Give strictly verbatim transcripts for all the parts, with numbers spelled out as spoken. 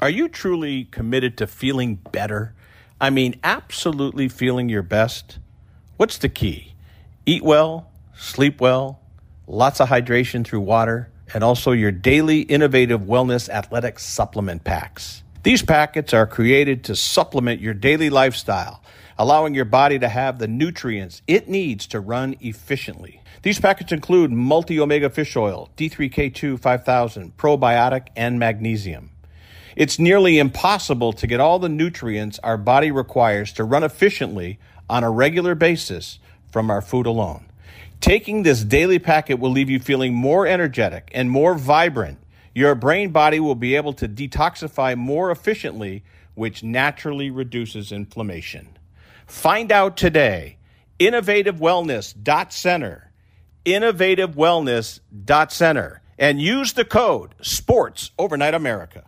Are you truly committed to feeling better? I mean, absolutely feeling your best? What's the key? Eat well, sleep well, lots of hydration through water, and also your daily innovative wellness athletic supplement packs. These packets are created to supplement your daily lifestyle, allowing your body to have the nutrients it needs to run efficiently. These packets include multi-omega fish oil, D three K two five thousand, probiotic, and magnesium. It's nearly impossible to get all the nutrients our body requires to run efficiently on a regular basis from our food alone. Taking this daily packet will leave you feeling more energetic and more vibrant. Your brain body will be able to detoxify more efficiently, which naturally reduces inflammation. Find out today. innovative wellness dot center. innovative wellness dot center. And use the code SPORTS Overnight America.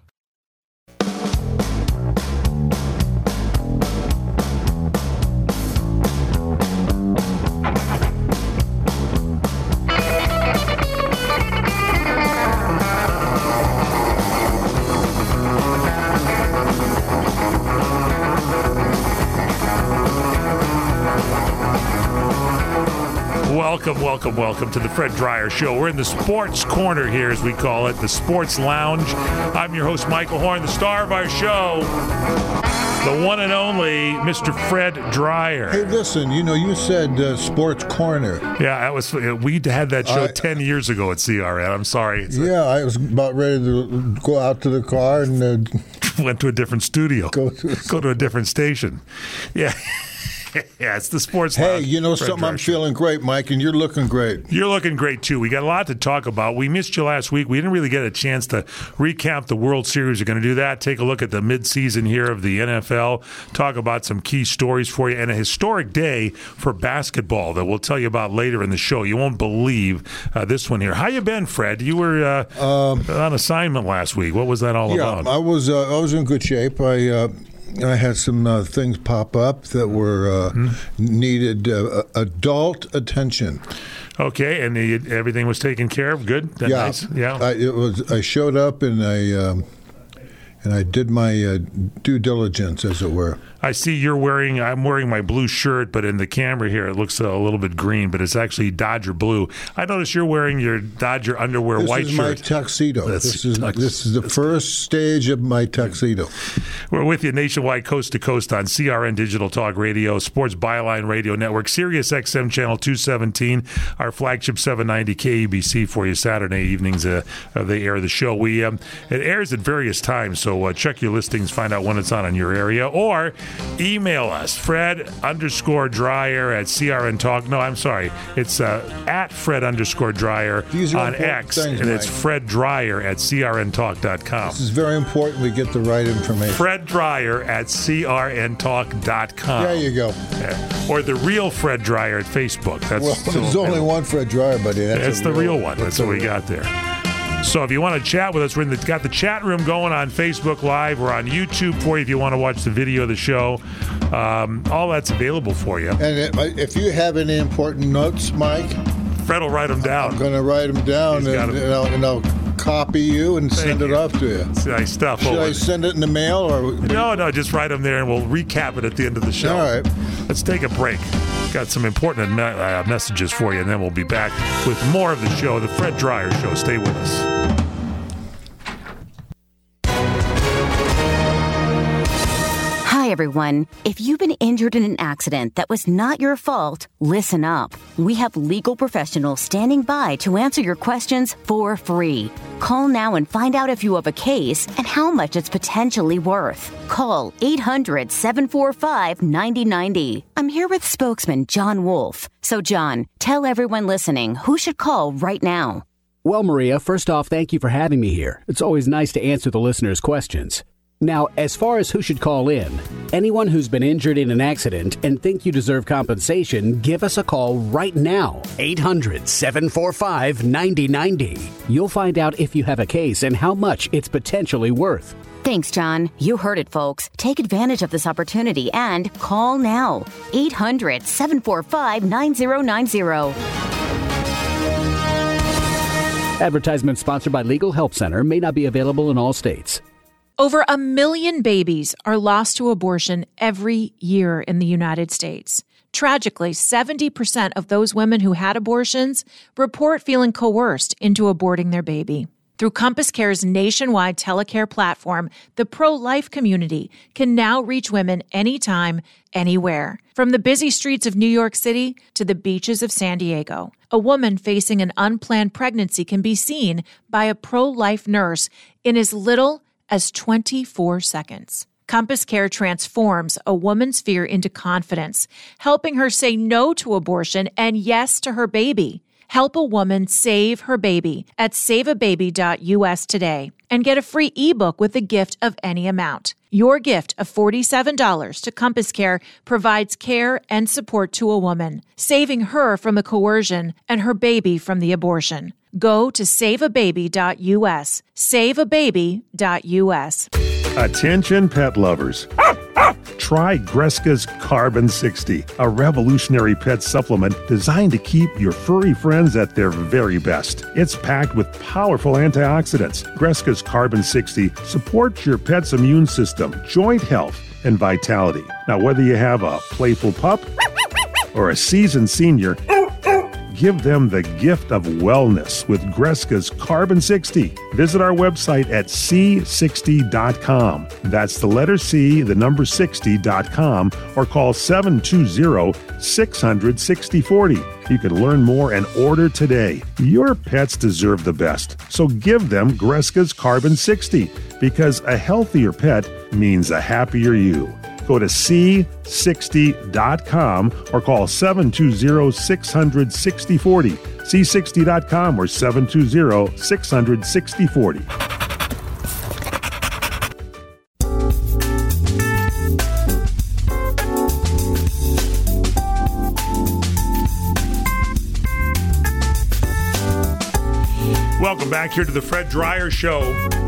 Welcome, welcome, welcome to the Fred Dryer Show. We're in the sports corner here, as we call it, the sports lounge. I'm your host, Michael Horn, the star of our show, the one and only Mister Fred Dryer. Hey, listen, you know, you said uh, sports corner. Yeah, that was we had that show I, ten years ago at C R N. I'm sorry. It's yeah, a, I was about ready to go out to the car and uh, went to a different studio. Go to, go to a different station. Yeah. Yeah, it's the sports Hey, lounge. you know Fred something? Dryer I'm Show. feeling great, Mike, and you're looking great. You're looking great, too. We got a lot to talk about. We missed you last week. We didn't really get a chance to recap the World Series. We're going to do that, take a look at the midseason here of the N F L, talk about some key stories for you, and a historic day for basketball that we'll tell you about later in the show. You won't believe uh, this one here. How you been, Fred? You were uh, um, on assignment last week. What was that all yeah, about? I was, uh, I was in good shape. I... Uh, I had some uh, things pop up that were uh, mm-hmm. needed uh, adult attention. Okay, and the, everything was taken care of. Good. That yeah, nice? Yeah. I, it was. I showed up and I um, and I did my uh, due diligence, as it were. I see you're wearing, I'm wearing my blue shirt, but in the camera here it looks a little bit green, but it's actually Dodger blue. I notice you're wearing your Dodger underwear this white is shirt. This is my tuxedo. That's this is tux- this is the first stage of my tuxedo. We're with you nationwide, coast to coast on C R N Digital Talk Radio, Sports Byline Radio Network, Sirius X M Channel two seventeen, our flagship seven ninety K E B C for you Saturday evenings. Uh, uh, they air the show. We um, It airs at various times, so uh, check your listings, find out when it's on in your area, or email us, Fred underscore Dryer at C R N Talk. No, I'm sorry. It's uh, at Fred underscore Dryer on X, things, and it's Mike. Fred Dryer at C R N talk dot com. This is very important we get the right information. Fred Dryer at C R N talk dot com. There you go. Yeah. Or the real Fred Dryer at Facebook. That's well, still, there's only one Fred Dryer, buddy. That's That's the real, real one. That's, that's what we got there. So if you want to chat with us, we're in the, got the chat room going on Facebook Live. We're on YouTube for you if you want to watch the video of the show. Um, all that's available for you. And if you have any important notes, Mike, Fred will write them down. I'm going to write them down, and, and, I'll, and I'll copy you and Thank send you. it off to you. It's nice stuff. Should over. I send it in the mail? or No, no, just write them there, and we'll recap it at the end of the show. All right. Let's take a break. Got some important me- uh, messages for you, and then we'll be back with more of the show, the Fred Dryer Show. Stay with us. Hi, everyone. If you've been injured in an accident that was not your fault, listen up. We have legal professionals standing by to answer your questions for free. Call now and find out if you have a case and how much it's potentially worth. Call eight hundred, seven four five, nine zero nine zero. I'm here with spokesman John Wolf. So, John, tell everyone listening who should call right now. Well, Maria, first off, thank you for having me here. It's always nice to answer the listeners' questions. Now, as far as who should call in, anyone who's been injured in an accident and think you deserve compensation, give us a call right now. eight hundred, seven four five, nine zero nine zero. You'll find out if you have a case and how much it's potentially worth. Thanks, John. You heard it, folks. Take advantage of this opportunity and call now. eight hundred, seven four five, nine zero nine zero. Advertisement sponsored by Legal Help Center may not be available in all states. Over a million babies are lost to abortion every year in the United States. Tragically, seventy percent of those women who had abortions report feeling coerced into aborting their baby. Through Compass Care's nationwide telecare platform, the pro-life community can now reach women anytime, anywhere. From the busy streets of New York City to the beaches of San Diego, a woman facing an unplanned pregnancy can be seen by a pro-life nurse in as little as twenty-four seconds. Compass Care transforms a woman's fear into confidence, helping her say no to abortion and yes to her baby. Help a woman save her baby at save a baby dot U S today and get a free ebook with a gift of any amount. Your gift of forty-seven dollars to Compass Care provides care and support to a woman, saving her from the coercion and her baby from the abortion. Go to save a baby dot U S, save a baby dot U S. Attention pet lovers. Try Greska's Carbon sixty, a revolutionary pet supplement designed to keep your furry friends at their very best. It's packed with powerful antioxidants. Greska's Carbon sixty supports your pet's immune system, joint health, and vitality. Now, whether you have a playful pup or a seasoned senior, give them the gift of wellness with Greska's Carbon sixty. Visit our website at c sixty dot com. That's the letter C, the number sixty dot com, or call seven two zero, six hundred, sixty forty. You can learn more and order today. Your pets deserve the best, so give them Greska's Carbon sixty, because a healthier pet means a happier you. Go to c sixty dot com or call seven two zero, six hundred, sixty forty. c sixty dot com or seven two zero, six hundred, sixty forty. Welcome back here to the Fred Dryer Show.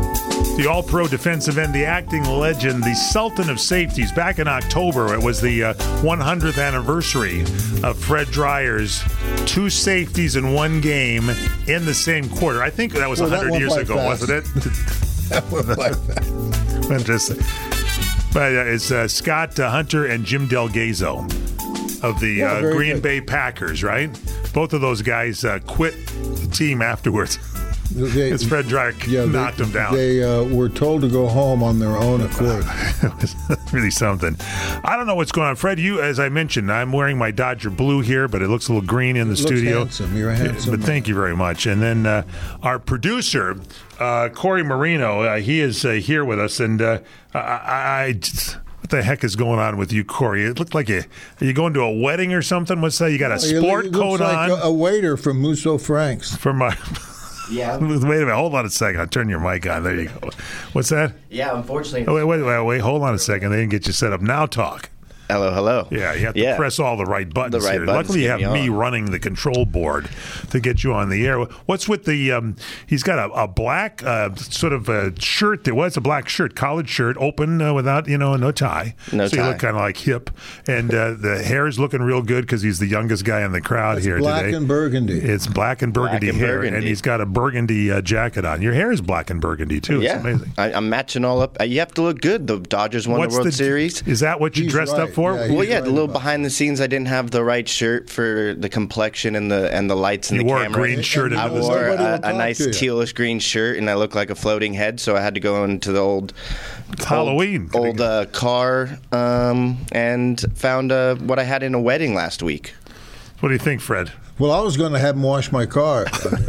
The All-Pro defensive end, the acting legend, the Sultan of Safeties. Back in October, it was the uh, one hundredth anniversary of Fred Dryer's two safeties in one game in the same quarter. I think that was well, one hundred years ago, fast. Wasn't it? That went by fast. Interesting. But uh, it's uh, Scott uh, Hunter and Jim Delgado of the yeah, uh, Green good. Bay Packers, right? Both of those guys uh, quit the team afterwards. They, it's Fred Dryer yeah, knocked they, them down. They uh, were told to go home on their own accord. It was really something. I don't know what's going on. Fred, you, as I mentioned, I'm wearing my Dodger blue here, but it looks a little green in the it studio. Looks handsome. You're handsome. But thank you very much. And then uh, our producer, uh, Corey Marino, uh, he is uh, here with us. And uh, I... I just, what the heck is going on with you, Corey? It looked like you are you going to a wedding or something? What's that? You got a sport it coat looks like on? A, a waiter from Musso Frank's. From my... Yeah. Wait a minute. Hold on a second. I'll turn your mic on. There you go. What's that? Yeah, unfortunately. Oh, wait, wait, wait, wait. Hold on a second. They didn't get you set up. Now talk. Hello, hello. Yeah, you have to yeah. press all the right buttons the right here. Buttons Luckily, you have me, me running the control board to get you on the air. What's with the? Um, he's got a, a black uh, sort of a shirt. There was a black shirt, collared shirt, open uh, without you know no tie. No so tie. You look kind of like hip, and uh, the hair is looking real good because he's the youngest guy in the crowd it's here black today. Black and burgundy. It's black and burgundy black and hair, burgundy. and he's got a burgundy uh, jacket on. Your hair is black and burgundy too. Yeah, it's amazing. I, I'm matching all up. You have to look good. The Dodgers won What's the World the, Series. Is that what you He's dressed right. up for? Yeah, well, yeah, right the little about. behind the scenes. I didn't have the right shirt for the complexion and the and the lights and You the wore camera. a green shirt I into the wore Nobody will a, a talk nice to you. tealish green shirt, and I looked like a floating head. So I had to go into the old It's Halloween. old, old uh, car um, and found uh, what I had in a wedding last week. What do you think, Fred? Well, I was going to have him wash my car.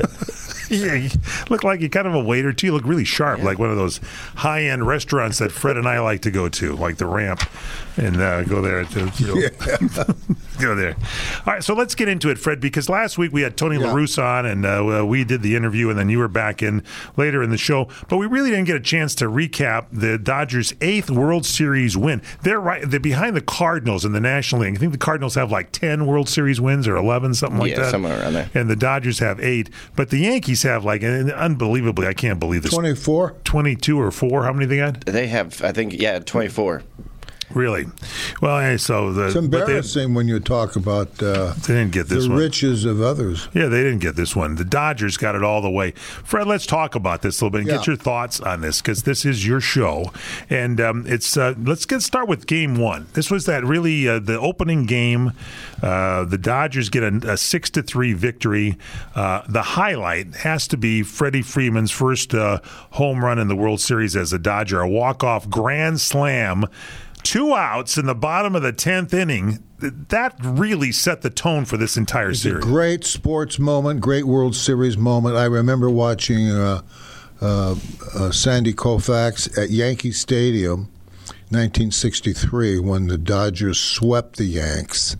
Yeah, you look like you're kind of a waiter, too. You look really sharp, yeah. like one of those high-end restaurants that Fred and I like to go to, like the Ramp, and uh, go there. To, you know, yeah. Go there. All right, so let's get into it, Fred, because last week we had Tony yeah. La Russa on, and uh, we did the interview, and then you were back in later in the show. But we really didn't get a chance to recap the Dodgers' eighth World Series win. They're right. They're behind the Cardinals in the National League. I think the Cardinals have like ten World Series wins or eleven, something like yeah, that. somewhere around there. And the Dodgers have eight. But the Yankees have like, and unbelievably, I can't believe this. twenty-four? twenty-two or four. How many they got? They have, I think, yeah, twenty-four. Really? Well, hey, so the, it's embarrassing when you talk about uh, they didn't get this the one. riches of others. Yeah, they didn't get this one. The Dodgers got it all the way. Fred, let's talk about this a little bit and yeah. get your thoughts on this, because this is your show. And um, it's uh, let's get start with game one. This was that really uh, the opening game. Uh, the Dodgers get a, a six to three victory. Uh, the highlight has to be Freddie Freeman's first uh, home run in the World Series as a Dodger, a walk-off grand slam. Two outs in the bottom of the tenth inning. That really set the tone for this entire it's series. A great sports moment, great World Series moment. I remember watching uh, uh, uh, Sandy Koufax at Yankee Stadium, nineteen sixty-three, when the Dodgers swept the Yanks.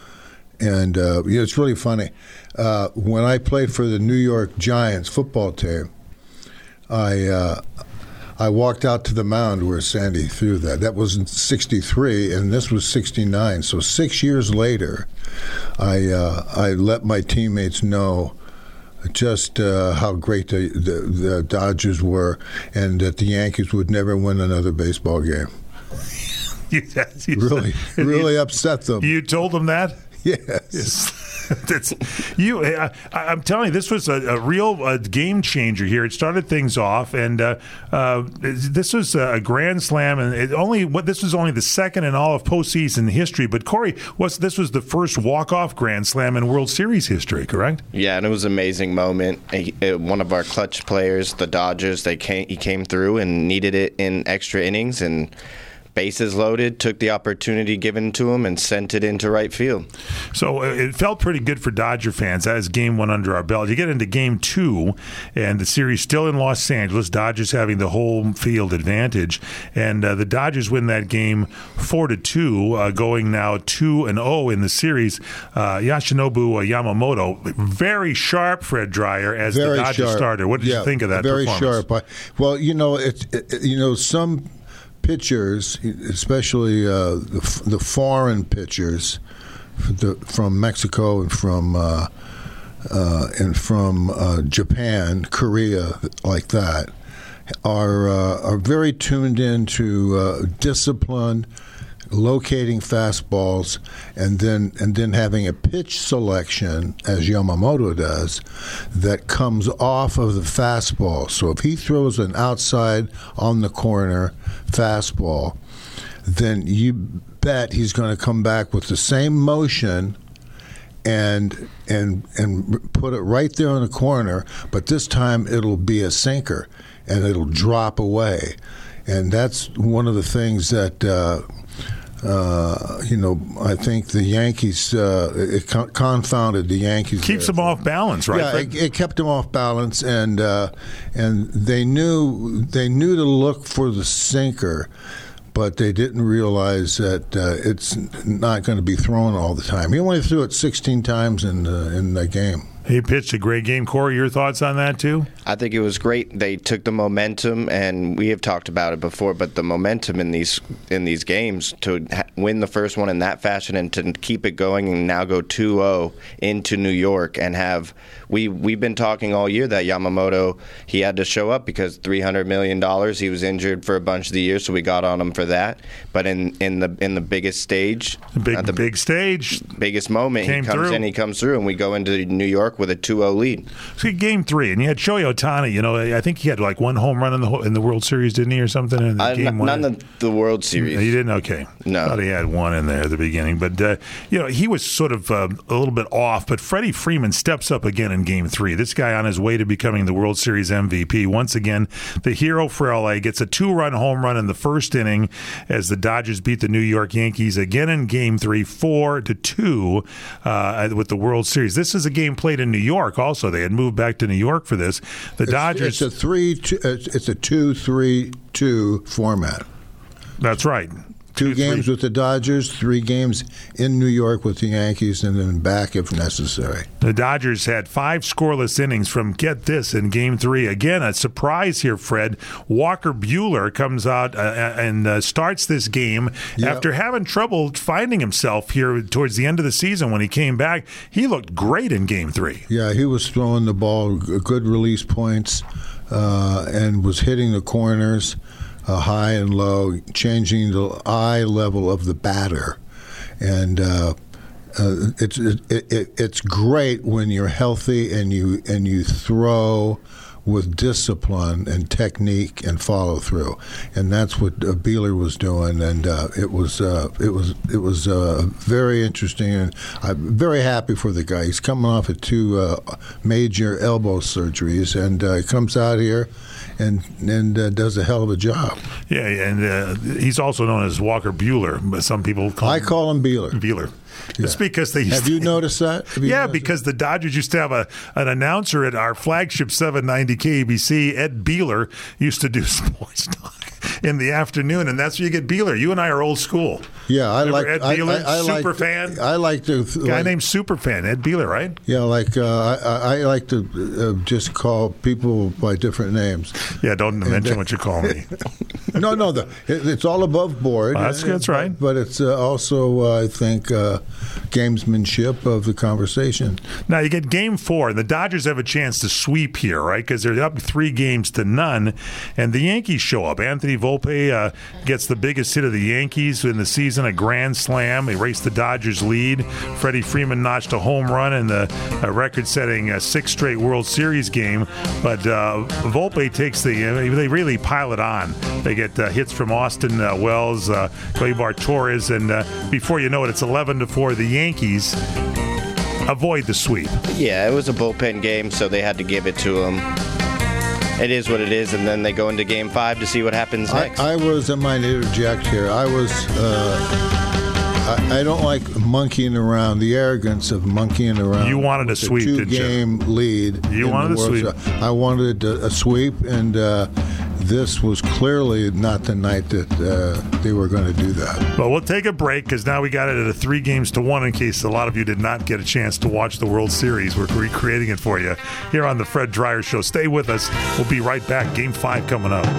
And uh, yeah, it's really funny. Uh, when I played for the New York Giants football team, I. Uh, I walked out to the mound where Sandy threw that. That was in sixty-three, and this was sixty-nine. So six years later, I uh, I let my teammates know just uh, how great the, the, the Dodgers were, and that the Yankees would never win another baseball game. you, you really, said, really you, upset them. You told them that? Yes. yes. That's, you, I, I'm telling you, this was a, a real uh, game changer here. It started things off, and uh, uh, this was a grand slam, and it only what this was only the second in all of postseason history. But Corey, was this was the first walk-off grand slam in World Series history, correct? Yeah, and it was an amazing moment. One of our clutch players, the Dodgers, they came, he came through and needed it in extra innings, and bases loaded, took the opportunity given to him, and sent it into right field. So uh, it felt pretty good for Dodger fans as game one under our belt. You get into game two, and the series still in Los Angeles, Dodgers having the home field advantage, and uh, the Dodgers win that game four to two, uh, going now two and oh in the series. Uh, Yoshinobu Yamamoto, very sharp, Fred Dreyer, as very the Dodger sharp. starter. What did yeah, you think of that very performance? Very sharp. Well, you know, it, it, you know, some pitchers, especially uh, the, the foreign pitchers the, from Mexico and from uh, uh, and from uh, Japan, Korea, like that, are uh, are very tuned into uh, discipline, locating fastballs, and then and then having a pitch selection, as Yamamoto does, that comes off of the fastball. So if he throws an outside on the corner fastball, then you bet he's going to come back with the same motion and and and put it right there on the corner, but this time it'll be a sinker and it'll drop away. And that's one of the things that uh, Uh, you know, I think the Yankees, uh, it con- confounded the Yankees. Keeps there. them off balance, right? Yeah, it, it kept them off balance, and uh, and they knew they knew to look for the sinker, but they didn't realize that uh, it's not going to be thrown all the time. He only threw it sixteen times in the, in the game. He pitched a great game. Corey, your thoughts on that too? I think it was great. They took the momentum, and we have talked about it before, but the momentum in these in these games to ha- win the first one in that fashion and to keep it going and now go two oh into New York and have we we've been talking all year that Yamamoto, he had to show up because three hundred million dollars, he was injured for a bunch of the year, so we got on him for that. But in, in the in the biggest stage, the big the big stage, biggest moment, he comes through. in, he comes through, and we go into New York with a two oh lead. See, game three, and you had Shohei Ohtani. You know, I think he had like one home run in the in the World Series, didn't he, or something? In the Uh, game n- one? none of the World Series. He didn't. Okay, No. Thought he had one in there at the beginning, but uh, you know, he was sort of uh, a little bit off. But Freddie Freeman steps up again in game three. This guy on his way to becoming the World Series M V P once again. The hero for L A gets a two-run home run in the first inning as the Dodgers beat the New York Yankees again in game three, four to two, uh, with the World Series. This is a game played in New York. Also, they had moved back to New York for this. The It's, Dodgers. it's a three. Two, it's a two three two format. That's right. Two, Two games three. with the Dodgers, three games in New York with the Yankees, and then back if necessary. The Dodgers had five scoreless innings from, get this, in game three. Again, a surprise here, Fred. Walker Buehler comes out uh, and uh, starts this game Yep. after having trouble finding himself here towards the end of the season. When he came back, he looked great in game three. Yeah, he was throwing the ball, g- good release points, uh, and was hitting the corners. uh, high and low, changing the eye level of the batter. And uh, uh, it's it, it, it's great when you're healthy and you and you throw with discipline and technique and follow through, and that's what uh, Beeler was doing, and uh, it was uh, it was it was uh, very interesting, and I'm very happy for the guy. He's coming off of two uh, major elbow surgeries, and uh, he comes out here and and uh, does a hell of a job. Yeah, and uh, he's also known as Walker Buehler, but some people call I him call him Beeler. Beeler. Yeah. It's because they used have to, you noticed that? Have you yeah, noticed because it? the Dodgers used to have a an announcer at our flagship seven ninety K A B C. Ed Beeler used to do sports talk in the afternoon, and that's where you get Beeler. You and I are old school. Yeah, I Remember like Ed I, Beeler, I, I super like, fan. I like to guy like, named Superfan, Ed Beeler, right? Yeah, like uh, I, I like to uh, just call people by different names. Yeah, don't and mention uh, what you call me. no, no, the, it, it's all above board. Well, that's, that's right. But it's uh, also, uh, I think, uh, gamesmanship of the conversation. Now you get game four, and the Dodgers have a chance to sweep here, right? Because they're up three games to none, and the Yankees show up. Anthony Volpe uh, gets the biggest hit of the Yankees in the season, a grand slam. They race the Dodgers lead. Freddie Freeman notched a home run in the uh, record-setting uh, sixth straight World Series game, but uh, Volpe takes the, uh, they really pile it on. They get uh, hits from Austin uh, Wells, uh, Gleyber Torres, and uh, before you know it, it's eleven to four. The Yankees avoid the sweep. Yeah, it was a bullpen game, so they had to give it to them. It is what it is, and then they go into game five to see what happens next. I, I was, I might interject here, I was, uh, I, I don't like monkeying around, the arrogance of monkeying around. You wanted a with sweep, didn't you? two-game lead. You in wanted the a World sweep. Series. I wanted a, a sweep, and uh, this was clearly not the night that uh, they were going to do that. Well, we'll take a break because now we got it at a three games to one in case a lot of you did not get a chance to watch the World Series. We're recreating it for you here on the Fred Dreyer Show. Stay with us. We'll be right back. Game five coming up.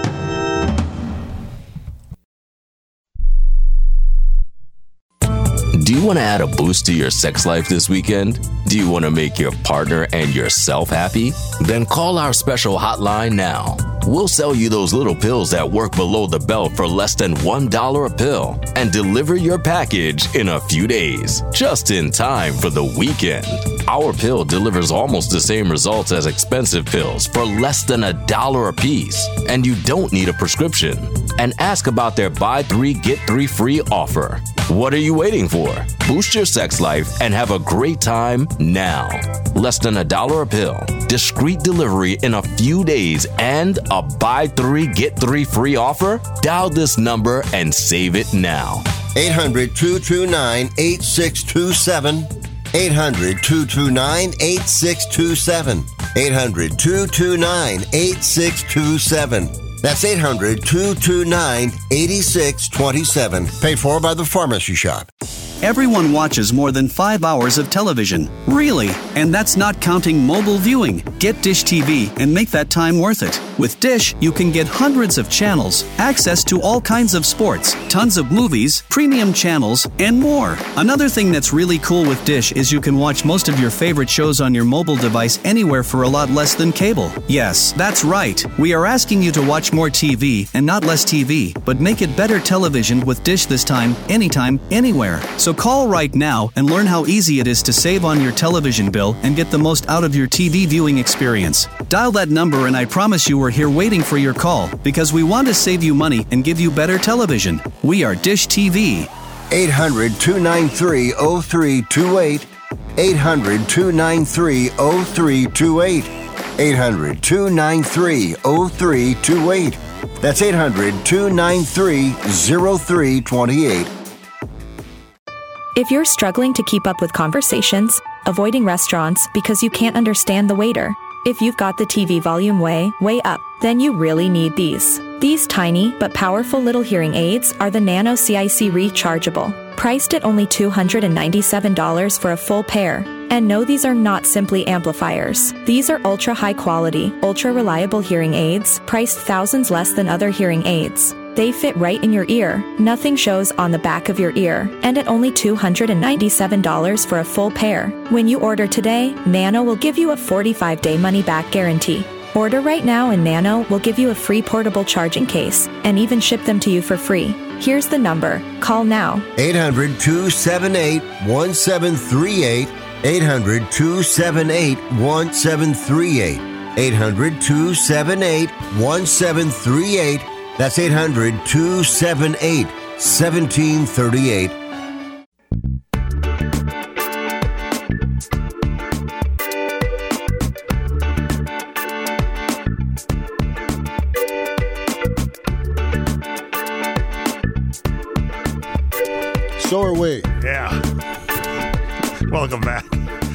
Do you want to add a boost to your sex life this weekend? Do you want to make your partner and yourself happy? Then call our special hotline now. We'll sell you those little pills that work below the belt for less than one dollar a pill and deliver your package in a few days, just in time for the weekend. Our pill delivers almost the same results as expensive pills for less than a dollar a piece, and you don't need a prescription. And ask about their buy three, get three free offer. What are you waiting for? Boost your sex life and have a great time now. Less than a dollar a pill, discreet delivery in a few days, and a buy three, get three free offer? Dial this number and save it now. eight hundred, two two nine, eight six two seven. eight hundred, two two nine, eight six two seven. eight hundred, two two nine, eight six two seven. That's eight hundred, two two nine, eight six two seven. Paid for by the Pharmacy Shop. Everyone watches more than five hours of television. Really? And that's not counting mobile viewing. Get Dish T V and make that time worth it. With Dish, you can get hundreds of channels, access to all kinds of sports, tons of movies, premium channels, and more. Another thing that's really cool with Dish is you can watch most of your favorite shows on your mobile device anywhere for a lot less than cable. Yes, that's right. We are asking you to watch more T V and not less T V, but make it better television with Dish this time, anytime, anywhere. So call right now and learn how easy it is to save on your television bill and get the most out of your T V viewing experience. Dial that number and I promise you we're here waiting for your call because we want to save you money and give you better television. We are Dish T V. eight hundred, two nine three, oh three two eight. eight hundred, two nine three, oh three two eight. eight hundred, two nine three, oh three two eight. That's eight hundred, two nine three, oh three two eight. If you're struggling to keep up with conversations, avoiding restaurants because you can't understand the waiter, if you've got the T V volume way, way up, then you really need these. These tiny but powerful little hearing aids are the Nano C I C Rechargeable, priced at only two hundred ninety-seven dollars for a full pair. And no, these are not simply amplifiers. These are ultra high quality, ultra reliable hearing aids, priced thousands less than other hearing aids. They fit right in your ear, nothing shows on the back of your ear, and at only two hundred ninety-seven dollars for a full pair. When you order today, Nano will give you a forty-five day money-back guarantee. Order right now and Nano will give you a free portable charging case and even ship them to you for free. Here's the number. Call now. eight hundred, two seven eight, one seven three eight. eight hundred, two seven eight, one seven three eight. eight hundred, two seven eight, one seven three eight. That's eight hundred, two seven eight, one seven three eight. So are we. Yeah. Welcome back.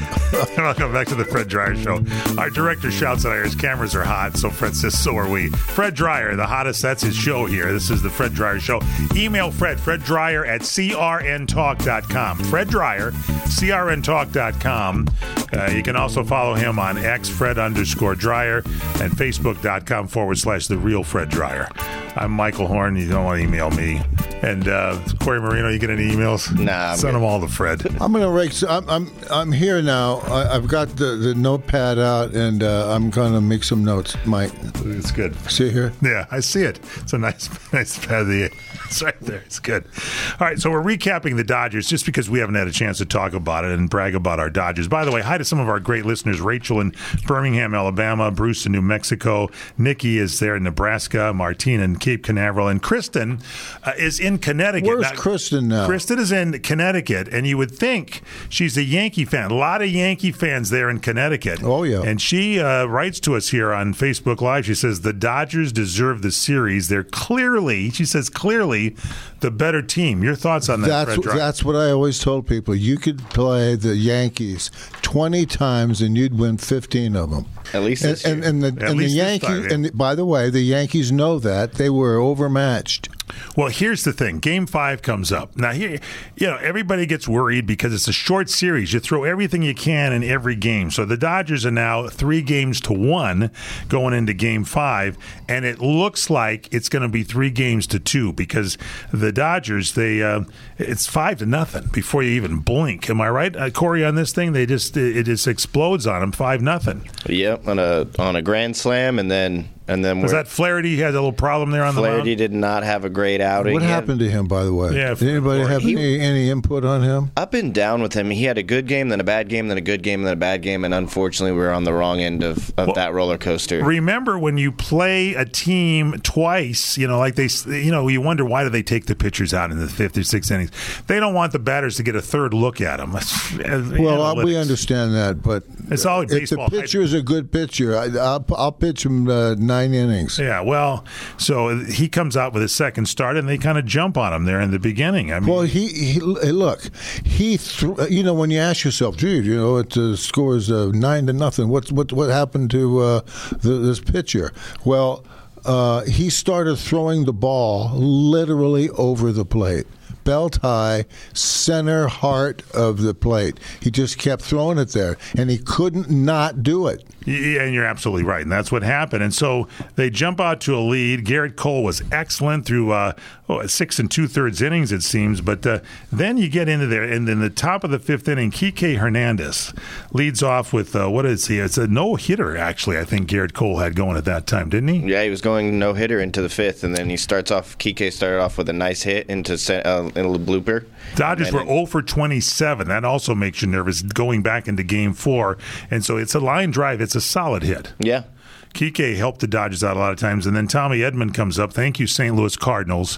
Welcome back to the Fred Dryer Show. Our director shouts at his cameras are hot, so Fred says, so are we. Fred Dryer, the hottest, that's his show here. This is the Fred Dryer Show. Email Fred, Fred Dryer at C R N talk dot com. Fred Dryer, C R N talk dot com. Uh, you can also follow him on X, Fred underscore Dryer, and Facebook.com forward slash The Real Fred Dryer. I'm Michael Horn. You don't want to email me. And uh, Corey Marino, you get any emails? Nah. Send them all to Fred. I'm gonna rake. I'm I'm I'm here now. I, I've got the, the notepad out, and uh, I'm gonna make some notes. Mike, it's good. See here? Yeah, I see it. It's a nice, nice pad. The it's right there. It's good. All right, so we're recapping the Dodgers just because we haven't had a chance to talk about it and brag about our Dodgers. By the way, hi to some of our great listeners: Rachel in Birmingham, Alabama, Bruce in New Mexico, Nikki is there in Nebraska, Martine in Cape Canaveral, and Kristen uh, is in Connecticut. Where's now, Kristen now? Kristen is in Connecticut, and you would think she's a Yankee fan. A lot of Yankee fans there in Connecticut. Oh, yeah. And she uh, writes to us here on Facebook Live. She says, the Dodgers deserve the series. They're clearly, she says, clearly the better team. Your thoughts on that, That's Fred Dryer? that's what I always told people. You could play the Yankees twenty times and you'd win fifteen of them. At least and, this and, and the, At and the least this Yankees. time, yeah. And the, by the way, the Yankees know that they were overmatched. Well, here's the thing. Game five comes up. Now, here, you know, everybody gets worried because it's a short series. You throw everything you can in every game. So the Dodgers are now three games to one going into game five, and it looks like it's going to be three games to two because the Dodgers, they uh, it's five to nothing before you even blink. Am I right, uh, Corey, on this thing? They just it just explodes on them, five nothing. Yep, on a on a grand slam, and then and then was that Flaherty had a little problem there on the mound? Flaherty did not have a great outing. What He had- happened to him, by the way? Yeah, Did anybody have he- any, any input on him? Up and down with him. He had a good game, then a bad game, then a good game, then a bad game, and unfortunately, we were on the wrong end of, of Well, that roller coaster. Remember when you play a team twice, you know, like they, you know, you wonder why do they take the pitchers out in the fifth or sixth innings? They don't want the batters to get a third look at them. Well, uh, we understand that, but It's all if baseball. the pitcher is a good pitcher, I, I'll, I'll pitch him uh, nine innings. Yeah, well, so he comes out with his second start, and they kind of jump on him there in the beginning. I mean, Well, he, he look, he th- you know, when you ask yourself, dude, you know, it uh, scores uh, nine to nothing. What what what happened to uh, the, this pitcher? Well, uh, he started throwing the ball literally over the plate. Belt high, center heart of the plate. He just kept throwing it there, and he couldn't not do it. Yeah, and you're absolutely right, and that's what happened. And so they jump out to a lead. Garrett Cole was excellent through uh, oh, six and two-thirds innings, it seems. But uh, then you get into there, and in the top of the fifth inning, Kike Hernandez leads off with, uh, what is he? It's a no-hitter, actually, I think Garrett Cole had going at that time, didn't he? Yeah, he was going no-hitter into the fifth, and then he starts off, Kike started off with a nice hit into se- uh, in a blooper. Dodgers And were then- zero for twenty-seven. That also makes you nervous going back into game four. And so it's a line drive. It's a solid hit. Yeah. Kike helped the Dodgers out a lot of times. And then Tommy Edman comes up. Thank you, Saint Louis Cardinals.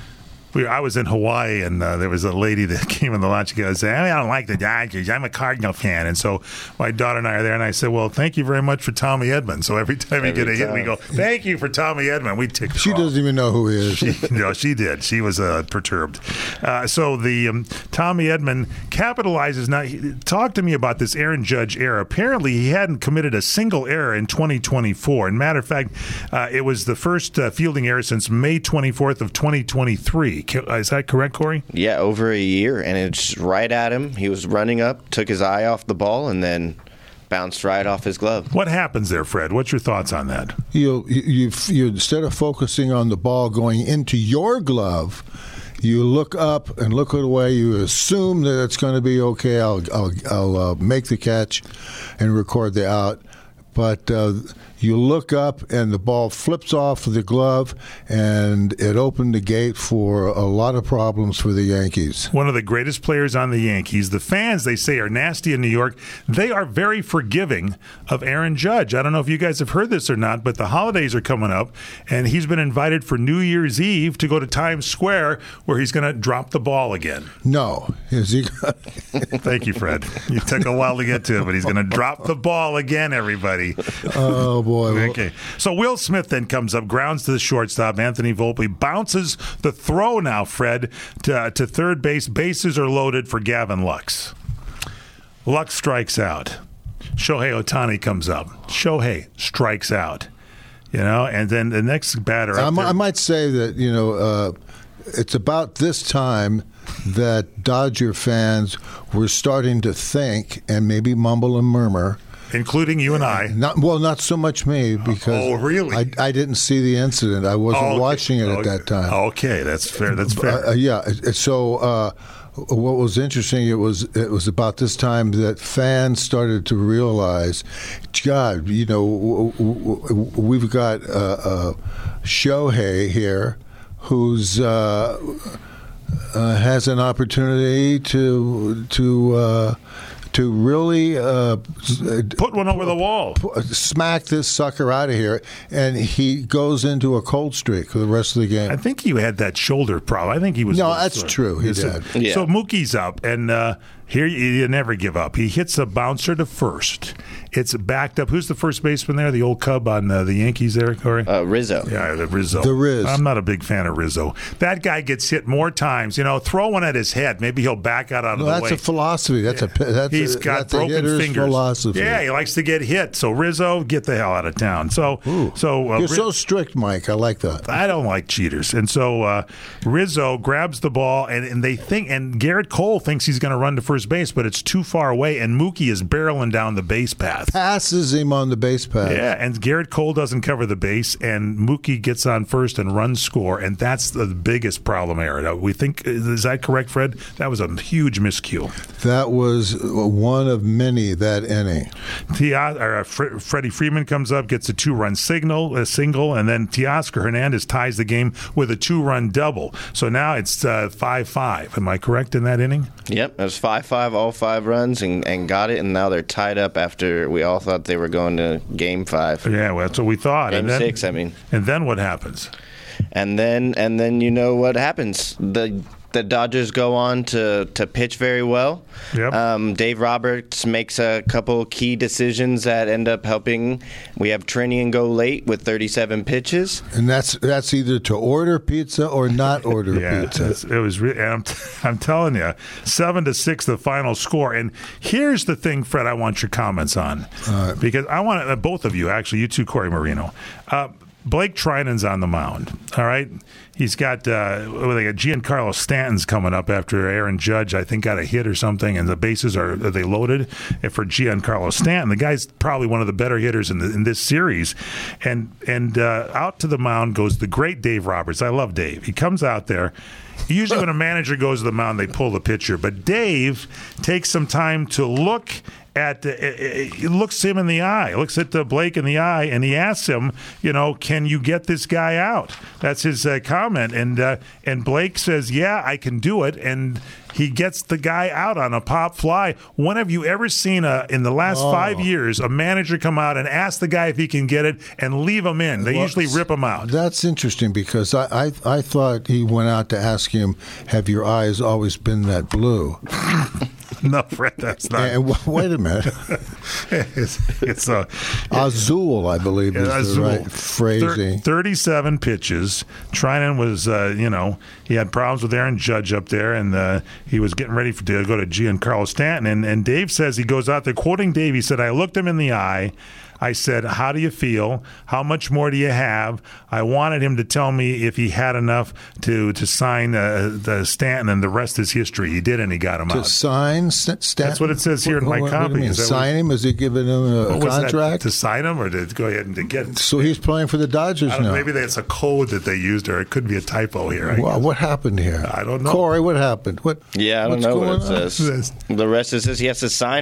We, I was in Hawaii, and uh, there was a lady that came in the lunch. She goes, I don't like the Dodgers. I'm a Cardinal fan. And so my daughter and I are there, and I said, well, thank you very much for Tommy Edman. So every time we Every get a hit, we time. go, thank you for Tommy Edman. We tick She doesn't even know who he is. She, no, she did. She was uh, perturbed. Uh, so the um, Tommy Edman capitalizes. Now, he, talk to me about this Aaron Judge error. Apparently, he hadn't committed a single error in twenty twenty-four. And matter of fact, uh, it was the first uh, fielding error since May twenty-fourth of twenty twenty-three. Is that correct, Corey? Yeah, over a year, and it's right at him. He was running up, took his eye off the ball, and then bounced right off his glove. What happens there, Fred? What's your thoughts on that? You, you, you instead of focusing on the ball going into your glove, you look up and look away. You assume that it's going to be okay. I'll, I'll, I'll uh, make the catch and record the out. but uh, you look up and the ball flips off the glove, and it opened the gate for a lot of problems for the Yankees. One of the greatest players on the Yankees. The fans, they say, are nasty in New York. They are very forgiving of Aaron Judge. I don't know if you guys have heard this or not, but the holidays are coming up, and he's been invited for New Year's Eve to go to Times Square, where he's going to drop the ball again. No. Is he? Thank you, Fred. You took a while to get to it, but he's going to drop the ball again, everybody. Oh, boy. Okay. So Will Smith then comes up, grounds to the shortstop. Anthony Volpe bounces the throw now, Fred, to, to third base. Bases are loaded for Gavin Lux. Lux strikes out. Shohei Ohtani comes up. Shohei strikes out. You know, and then the next batter. I, up there, I might say that, you know, uh, it's about this time that Dodger fans were starting to think and maybe mumble and murmur. Including you and I. Not well, not so much me, because oh, really? I, I didn't see the incident. I wasn't oh, okay. watching it okay. at that time. Okay, that's fair. That's fair. Uh, yeah. So uh, what was interesting, it was it was about this time that fans started to realize, God, you know, w- w- we've got uh, uh, Shohei here, who's uh, uh, has an opportunity to to. Uh, to really uh, put one over the wall, smack this sucker out of here, and he goes into a cold streak for the rest of the game. I think he had that shoulder problem. I think he was. No, that's sore. True. He did. Yeah. So Mookie's up, and uh, here you, you never give up. He hits a bouncer to first. It's backed up. Who's the first baseman there? The old Cub on uh, the Yankees there, Corey? Uh, Rizzo. Yeah, the Rizzo. The Riz. I'm not a big fan of Rizzo. That guy gets hit more times. You know, throw one at his head. Maybe he'll back out out no, of the that's way. That's a philosophy. That's yeah. a that's He's a, got that's broken a fingers. Philosophy. Yeah, he likes to get hit. So Rizzo, get the hell out of town. So, Ooh. so uh, you're Riz- so strict, Mike. I like that. I don't like cheaters. And so uh, Rizzo grabs the ball, and, and they think, and Garrett Cole thinks he's going to run to first base, but it's too far away, and Mookie is barreling down the base path. Passes him on the base path. Yeah, and Garrett Cole doesn't cover the base, and Mookie gets on first and runs score, and that's the biggest problem here. We think, is that correct, Fred? That was a huge miscue. That was one of many that inning. Tia, or, uh, Fre- Freddie Freeman comes up, gets a two-run signal, a single, and then Teoscar Hernandez ties the game with a two-run double. So now it's uh, five five. Am I correct in that inning? Yep, it was five five, all five runs, and, and got it, and now they're tied up after we all thought they were going to game five. Yeah, well, that's what we thought. Game and then, six, I mean. And then what happens? And then and then you know what happens. The the Dodgers go on to, to pitch very well. Yep. Um, Dave Roberts makes a couple key decisions that end up helping. We have Trinian go late with thirty-seven pitches. And that's that's either to order pizza or not order yeah, pizza. It was. Re- I'm, t- I'm telling you, seven to six, the final score. And here's the thing, Fred. I want your comments on uh, because I want uh, both of you, actually, you too, Corey Marino. Uh, Blake Trinan's on the mound. All right, he's got uh, well, they got Giancarlo Stanton's coming up after Aaron Judge, I think, got a hit or something, and the bases are, are they loaded for Giancarlo Stanton. The guy's probably one of the better hitters in, the, in this series, and and uh, out to the mound goes the great Dave Roberts. I love Dave. He comes out there. Usually when a manager goes to the mound, they pull the pitcher, but Dave takes some time to look at, uh, he looks him in the eye, looks at uh, Blake in the eye, and he asks him, you know, can you get this guy out? That's his uh, comment. And uh, and Blake says, yeah, I can do it. And he gets the guy out on a pop fly. When have you ever seen, a, in the last oh. five years, a manager come out and ask the guy if he can get it and leave him in? They well, usually rip him out. That's interesting because I, I, I thought he went out to ask him, have your eyes always been that blue? No, Fred, that's not. And, wait a minute. it's it's uh, Azul, I believe, is Azul. the right phrasing. Thir- thirty-seven pitches. Trinan was, uh, you know, he had problems with Aaron Judge up there, and uh, he was getting ready for, to go to Giancarlo Stanton. And, and Dave says he goes out there, quoting Dave, he said, I looked him in the eye. I said, how do you feel? How much more do you have? I wanted him to tell me if he had enough to to sign uh, the Stanton, and the rest is history. He did, and he got him to out. To sign Stanton? That's what it says here in my what, copy. What do you mean? Is that sign what, him? Is he giving him a contract? To sign him or to go ahead and to get So he's playing for the Dodgers I don't now. know, maybe that's a code that they used, or it could be a typo here. I Wow, what happened here? I don't know. Corey, what happened? What? Yeah, I don't know what it on? says. The rest is says he has to sign him.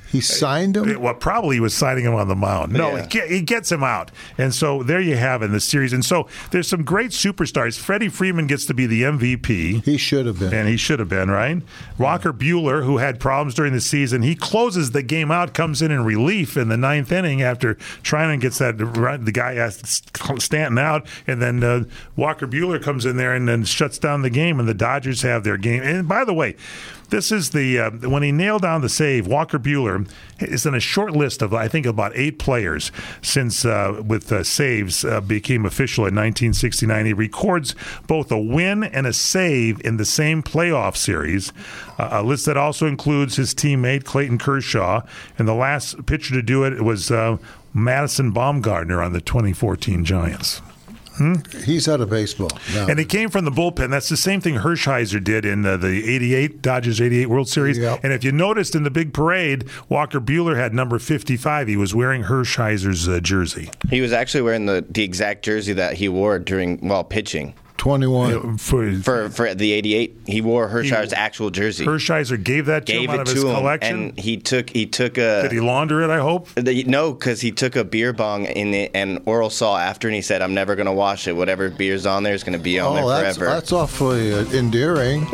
He signed him? Well, probably he was signing him on the mound. No, yeah. he, get, he gets him out. And so there you have it in the series. And so there's some great superstars. Freddie Freeman gets to be the M V P. He should have been. And he should have been, right? Walker Buehler, who had problems during the season, he closes the game out, comes in in relief in the ninth inning after trying to get that, the guy asked Stanton out. And then uh, Walker Buehler comes in there and then shuts down the game, and the Dodgers have their game. And by the way, this is the uh, when he nailed down the save. Walker Buehler is in a short list of I think about eight players since uh, with uh, saves uh, became official in nineteen sixty-nine. He records both a win and a save in the same playoff series. Uh, a list that also includes his teammate Clayton Kershaw, and the last pitcher to do it was uh, Madison Bumgarner on the twenty fourteen Giants. Hmm? He's out of baseball now. And he came from the bullpen. That's the same thing Hershiser did in uh, the eighty-eight Dodgers eighty-eight World Series. Yep. And if you noticed in the big parade, Walker Buehler had number fifty-five. He was wearing Hershiser's uh, jersey. He was actually wearing the, the exact jersey that he wore during while pitching. twenty-one For, for for the eighty-eight, he wore Hershiser's he, actual jersey. Hershiser gave that to gave him out it of to his him, collection? and he took he took a. Did he launder it, I hope? The, no, because he took a beer bong in it and oral saw after, and he said, I'm never going to wash it. Whatever beer's on there is going to be on oh, there that's, forever. That's awfully uh, endearing.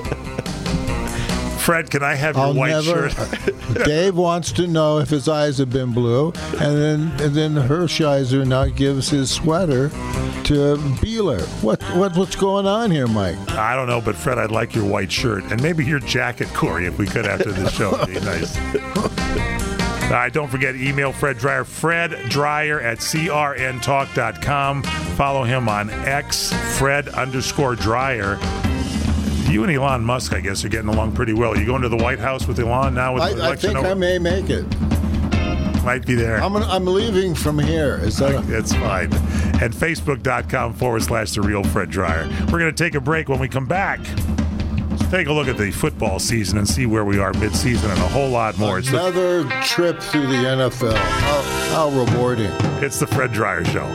Fred, can I have your I'll white never, shirt? Dave wants to know if his eyes have been blue, and then and then Hershiser now gives his sweater to Buehler. What what what's going on here, Mike? I don't know, but Fred, I'd like your white shirt and maybe your jacket, Corey, if we could after the show. It'd be nice. All right, don't forget, email Fred Dryer, Fred Dryer at C R N talk dot com. Follow him on X, Fred underscore Dryer. You and Elon Musk, I guess, are getting along pretty well. Are you going to the White House with Elon now? With I, the I election think over? I may make it. Might be there. I'm, I'm leaving from here. Is that a- That's fine. And Facebook.com forward slash The Real Fred Dryer. We're going to take a break. When we come back, let's take a look at the football season and see where we are mid-season and a whole lot more. Another it's the, trip through the N F L. How, how rewarding. It's the Fred Dryer Show.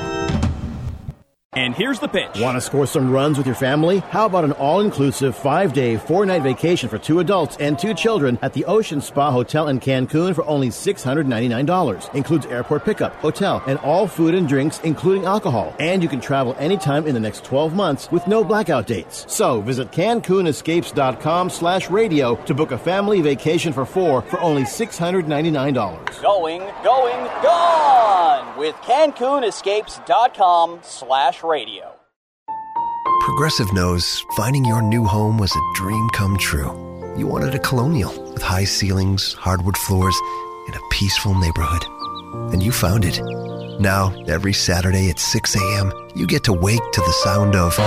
And here's the pitch. Want to score some runs with your family? How about an all-inclusive five-day, four-night vacation for two adults and two children at the Ocean Spa Hotel in Cancun for only six hundred ninety-nine dollars. Includes airport pickup, hotel, and all food and drinks, including alcohol. And you can travel anytime in the next twelve months with no blackout dates. So visit CancunEscapes.com slash radio to book a family vacation for four for only six hundred ninety-nine dollars. Going, going, gone with CancunEscapes.com slash radio. Progressive knows finding your new home was a dream come true. You wanted a Colonial with high ceilings, hardwood floors, and a peaceful neighborhood. And you found it. Now, every Saturday at six a.m., you get to wake to the sound of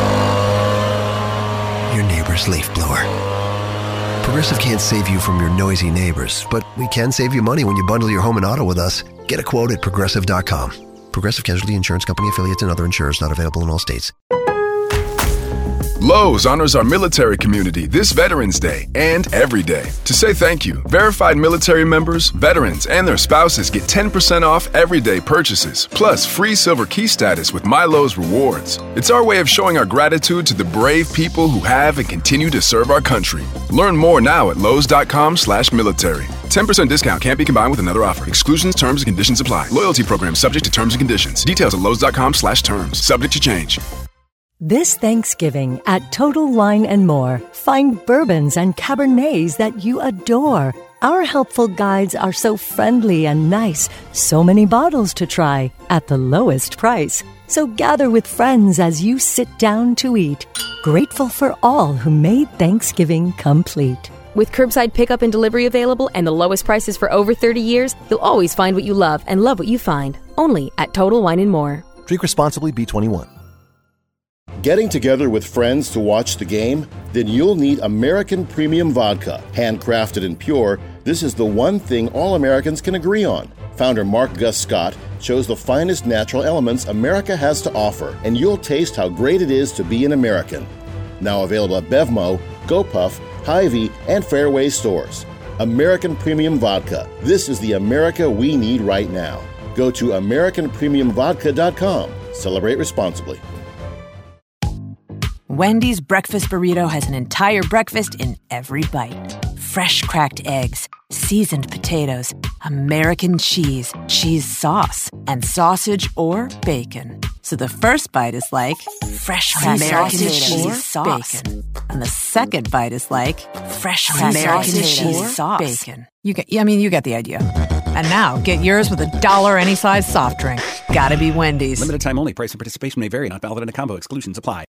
your neighbor's leaf blower. Progressive can't save you from your noisy neighbors, but we can save you money when you bundle your home and auto with us. Get a quote at Progressive dot com. Progressive Casualty Insurance Company affiliates and other insurers not available in all states. Lowe's honors our military community this Veterans Day and every day. To say thank you, verified military members, veterans, and their spouses get ten percent off everyday purchases, plus free silver key status with My Lowe's Rewards. It's our way of showing our gratitude to the brave people who have and continue to serve our country. Learn more now at Lowe's.com slash military. ten percent discount can't be combined with another offer. Exclusions, terms, and conditions apply. Loyalty program subject to terms and conditions. Details at Lowe's.com slash terms. Subject to change. This Thanksgiving at Total Wine and More, find bourbons and Cabernets that you adore. Our helpful guides are so friendly and nice. So many bottles to try at the lowest price. So gather with friends as you sit down to eat. Grateful for all who made Thanksgiving complete. With curbside pickup and delivery available and the lowest prices for over thirty years, you'll always find what you love and love what you find. Only at Total Wine and More. Drink responsibly, B twenty-one. Getting together with friends to watch the game? Then you'll need American Premium Vodka. Handcrafted and pure, this is the one thing all Americans can agree on. Founder Mark Gus Scott chose the finest natural elements America has to offer, and you'll taste how great it is to be an American. Now available at Bevmo, GoPuff, Hy-Vee, and Fairway stores. American Premium Vodka. This is the America we need right now. Go to American Premium Vodka dot com. Celebrate responsibly. Wendy's breakfast burrito has an entire breakfast in every bite. Fresh cracked eggs, seasoned potatoes, American cheese, cheese sauce, and sausage or bacon. So the first bite is like fresh American cheese sauce. Bacon. And the second bite is like fresh American cheese sauce. Bacon. You get, I mean, you get the idea. And now, get yours with a dollar any size soft drink. Gotta be Wendy's. Limited time only. Price and participation may vary. Not valid in a combo. Exclusions apply.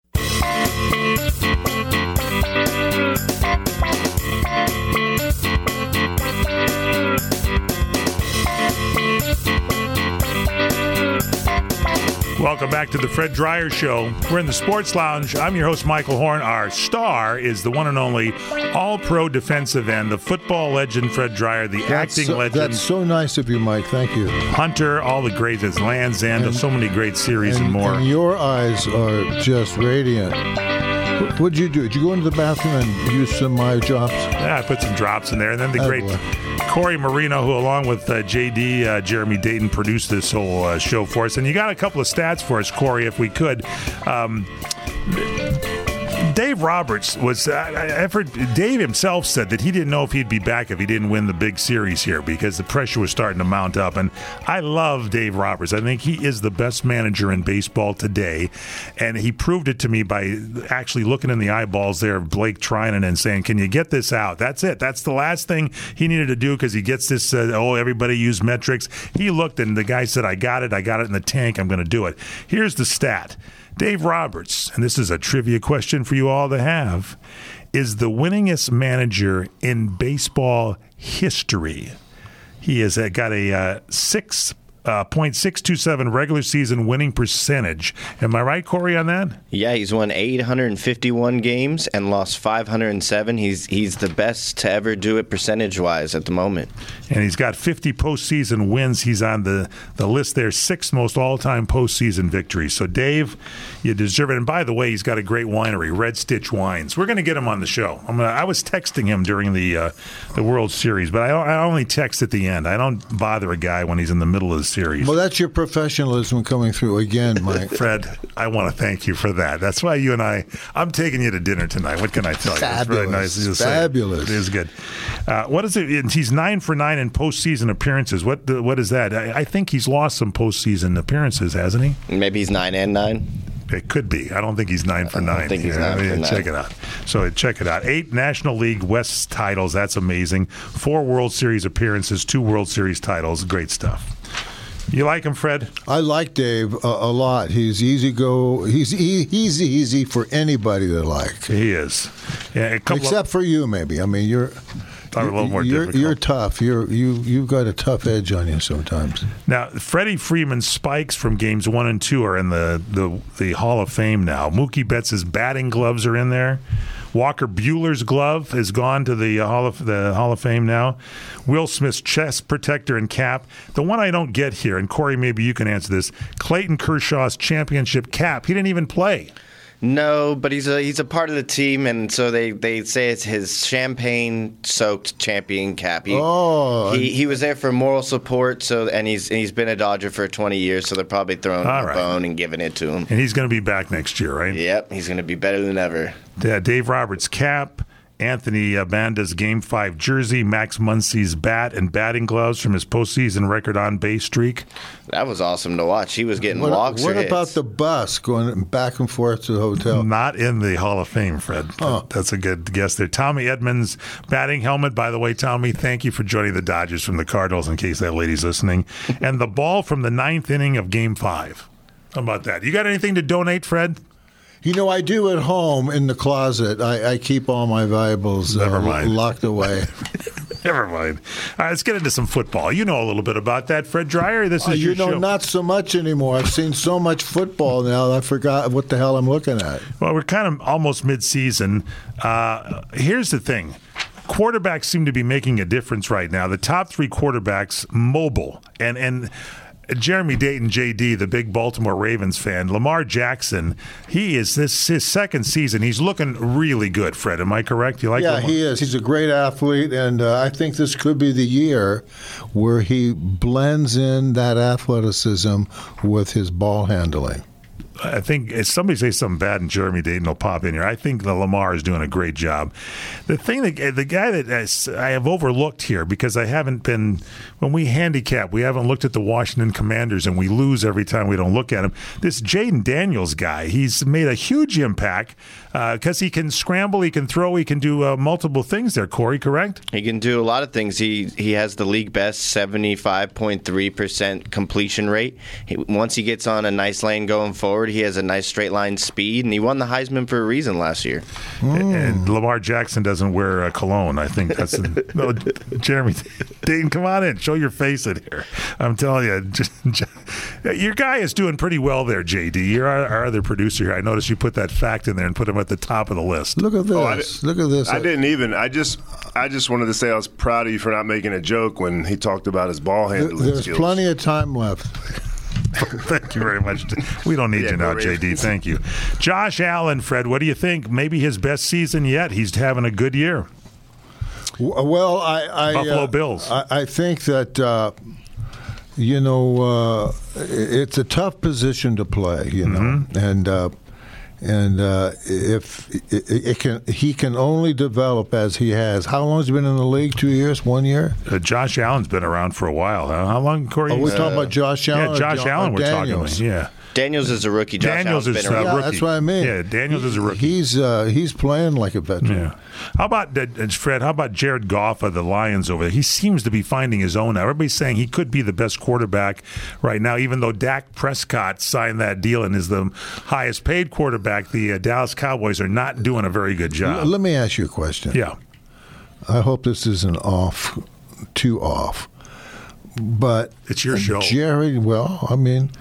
Welcome back to the Fred Dreyer Show. We're in the Sports Lounge. I'm your host, Michael Horn. Our star is the one and only all-pro defensive end, the football legend Fred Dreyer, the that's acting so, legend. That's so nice of you, Mike. Thank you. Hunter, all the greats, as Land's End, and, so many great series and, and more. And your eyes are just radiant. What did you do? Did you go into the bathroom and use some eye drops? Yeah, I put some drops in there. And then the oh, great boy. Corey Marino, who along with uh, J D, uh, Jeremy Dayton, produced this whole uh, show for us. And you got a couple of stats for us, Corey, if we could. Um, Dave Roberts was, uh, I've heard, Dave himself said that he didn't know if he'd be back if he didn't win the big series here because the pressure was starting to mount up. And I love Dave Roberts. I think he is the best manager in baseball today. And he proved it to me by actually looking in the eyeballs there of Blake Trinan and saying, can you get this out? That's it. That's the last thing he needed to do because he gets this, uh, oh, everybody use metrics. He looked and the guy said, I got it. I got it in the tank. I'm going to do it. Here's the stat. Dave Roberts, and this is a trivia question for you all to have, is the winningest manager in baseball history. He has uh, got a uh, six point six two seven regular season winning percentage. Am I right, Corey, on that? Yeah, he's won eight hundred fifty-one games and lost five hundred seven. He's he's the best to ever do it percentage-wise at the moment. And he's got fifty postseason wins. He's on the, the list there, sixth most all-time postseason victories. So, Dave, you deserve it. And by the way, he's got a great winery, Red Stitch Wines. We're going to get him on the show. I'm gonna, I was texting him during the uh, the World Series, but I, I only text at the end. I don't bother a guy when he's in the middle of the series. Well, that's your professionalism coming through again, Mike. Fred, I want to thank you for that. That's why you and I, I'm taking you to dinner tonight. What can I tell you? Fabulous. It's really nice to say. Fabulous. It is good. Uh, what is it? He's nine for nine in postseason appearances. What What is that? I, I think he's lost some postseason appearances, hasn't he? Maybe he's nine and nine. It could be. I don't think he's nine for I nine. don't think he's yeah, nine I mean, for check nine. it out. So check it out. Eight National League West titles. That's amazing. Four World Series appearances. Two World Series titles. Great stuff. You like him, Fred? I like Dave a, a lot. He's easy go. He's e- he's easy for anybody to like. He is. Yeah, a couple Except of, for you, maybe. I mean, you're. a little more you're, difficult. You're tough. You're you you've got a tough edge on you sometimes. Now, Freddie Freeman's spikes from games one and two are in the, the, the Hall of Fame now. Mookie Betts' batting gloves are in there. Walker Buehler's glove has gone to the Hall of the Hall of Fame now. Will Smith's chest protector and cap. The one I don't get here, and Corey, maybe you can answer this. Clayton Kershaw's championship cap. He didn't even play. No, but he's a he's a part of the team, and so they, they say it's his champagne-soaked champion cap. He, oh, he he was there for moral support, so and he's and he's been a Dodger for twenty years, so they're probably throwing him All a right. bone and giving it to him. And he's going to be back next year, right? Yep, he's going to be better than ever. Uh, Dave Roberts' cap. Anthony Banda's Game five jersey, Max Muncy's bat and batting gloves from his postseason record on base streak. That was awesome to watch. He was getting What, walks what or about hits. the bus going back and forth to the hotel? Not in the Hall of Fame, Fred. Oh. That's a good guess there. Tommy Edmonds' batting helmet. By the way, Tommy, thank you for joining the Dodgers from the Cardinals, in case that lady's listening. And the ball from the ninth inning of Game five. How about that? You got anything to donate, Fred? You know, I do at home in the closet. I, I keep all my valuables uh, Never mind. locked away. Never mind. All right, let's get into some football. You know a little bit about that, Fred Dreyer. This is Uh, your you know, show. not so much anymore. I've seen so much football now, I forgot what the hell I'm looking at. Well, we're kind of almost mid-season. Uh, here's the thing. Quarterbacks seem to be making a difference right now. The top three quarterbacks, mobile. And and Jeremy Dayton, J D, the big Baltimore Ravens fan, Lamar Jackson, he is this his second season. He's looking really good, Fred. Am I correct? You like yeah, Lamar? he is. He's a great athlete, and uh, I think this could be the year where he blends in that athleticism with his ball handling. I think if somebody say something bad and Jeremy Dayton will pop in here. I think the Lamar is doing a great job. The thing that the guy that I have overlooked here because I haven't been when we handicap, we haven't looked at the Washington Commanders and we lose every time we don't look at him. This Jaden Daniels guy, he's made a huge impact because uh, he can scramble, he can throw, he can do uh, multiple things there. Corey, correct? He can do a lot of things. He he has the league best seventy-five point three percent completion rate. He, once he gets on a nice lane going forward, he has a nice straight line speed, and he won the Heisman for a reason last year. Mm. And Lamar Jackson doesn't wear a cologne. I think that's a, no. Jeremy Dayton, come on in, show your face in here. I'm telling you, just, just, your guy is doing pretty well there, J D. You're our, our other producer here. I noticed you put that fact in there and put him at the top of the list. Look at this. Oh, I Look at this. I didn't even. I just. I just wanted to say I was proud of you for not making a joke when he talked about his ball handling There's skills. plenty of time left. Thank you very much. We don't need yeah, you now, J D. Thank you. Josh Allen, Fred, what do you think? Maybe his best season yet. He's having a good year. Well, I, I Buffalo uh, Bills. I, I think that uh, you know uh, it's a tough position to play. You know, Mm-hmm. and uh, and uh, if it, it can, he can only develop as he has. How long has he been in the league? Two years? One year? Uh, Josh Allen's been around for a while. Huh? How long, Corey? Are we Uh, talking about Josh Allen? Yeah, Josh or John, Allen. Or We're Daniels? talking about. Yeah. Daniels is a rookie. Josh Daniels Allen's is been a around. Yeah, rookie. that's what I mean. Yeah, Daniels is a rookie. He's uh, he's playing like a veteran. Yeah. How about uh, Fred? How about Jared Goff of the Lions over there? He seems to be finding his own now. Everybody's saying he could be the best quarterback right now, even though Dak Prescott signed that deal and is the highest paid quarterback. The uh, Dallas Cowboys are not doing a very good job. L- let me ask you a question. Yeah. I hope this isn't off, too off. But it's your show, Jerry. Well, I mean,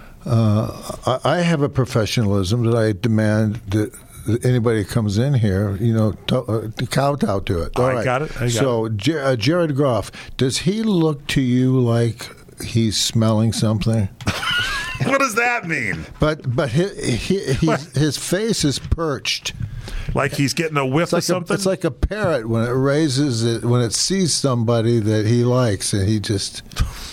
uh, I, I have a professionalism that I demand that anybody who comes in here, you know, to, uh, to kowtow to it. All I right. got it. I got so, it. J- uh, Jared Goff, does he look to you like he's smelling something? What does that mean? But but he, he, he's, his face is perched. Like he's getting a whiff It's like of something? A, it's like a parrot when it raises it, when it sees somebody that he likes, and he just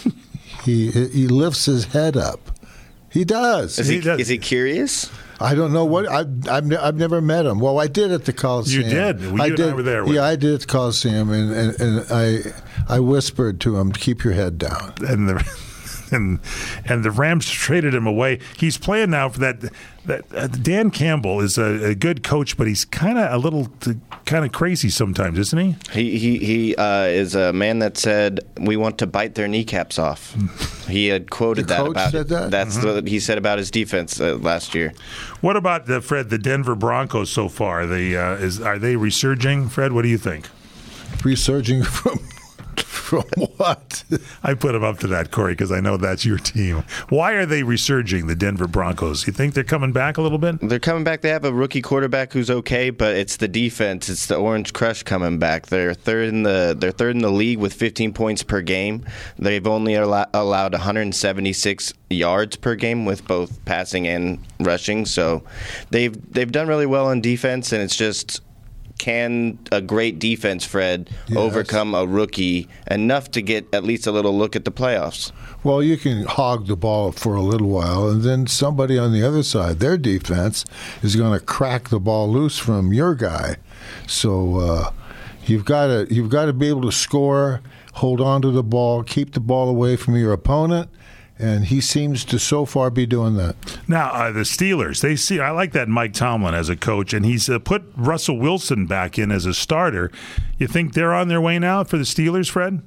he he lifts his head up. He does. Is he, he does. is he curious? I don't know what I've, I've ne- I've never met him. Well, I did at the Coliseum. You did. Well, you I and did. I were there with Yeah, I did at the Coliseum, and, and, and I I whispered to him, "Keep your head down." And the and and the Rams traded him away. He's playing now for that. That uh, Dan Campbell is a, a good coach, but he's kind of a little kind of crazy sometimes, isn't he? He he he uh, is a man that said we want to bite their kneecaps off. He had quoted The that coach about said that? that's Mm-hmm. what he said about his defense uh, last year. What about the Fred? The Denver Broncos so far? They uh, is are they resurging? Fred, what do you think? Resurging from from what? I put him up to that, Corey, because I know that's your team. Why are they resurging, the Denver Broncos? You think they're coming back a little bit? They're coming back. They have a rookie quarterback who's okay, but it's the defense. It's the Orange Crush coming back. They're third in the they're third in the league with fifteen points per game. They've only al- allowed one hundred seventy-six yards per game with both passing and rushing. So they've they've done really well on defense, and it's just, can a great defense, Fred, Yes. overcome a rookie enough to get at least a little look at the playoffs? Well, you can hog the ball for a little while, and then somebody on the other side, their defense, is going to crack the ball loose from your guy. So uh, you've got to you've got to be able to score, hold on to the ball, keep the ball away from your opponent. And he seems to so far be doing that. Now, uh, the Steelers, they see. I like that Mike Tomlin as a coach, and he's uh, put Russell Wilson back in as a starter. You think they're on their way now for the Steelers, Fred?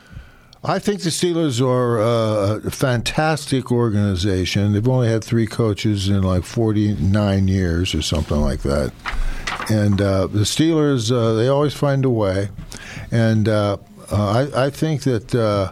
I think the Steelers are uh, a fantastic organization. They've only had three coaches in like forty-nine years or something like that. And uh, the Steelers, uh, they always find a way. And uh, uh, I, I think that, uh,